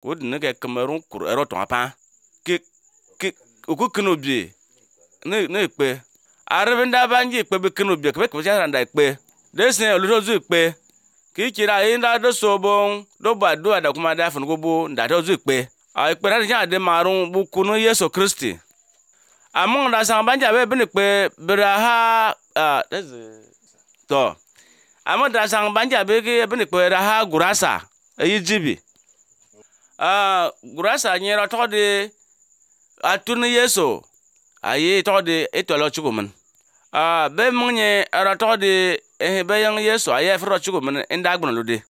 wod ne ke Cameroon kur ero ton apa ki ku kinobi ne pe arabinda banji pe be kinobi ke be nda pe desen oluzo ikpe ki kira inda do sobon do badu ada kuma da fun gobo nda to ikpe ikpe na ja de marun bu kunu Yesu Kristi among da san banja be bin ikpe braha to among da san banja be ke bin ikpe raha gurasa yijibi gurasa nyera to de atun Yesu ayi to de etolo chugumun be munye ara to de be yang Yesu aye fro chugumun inda gbon lude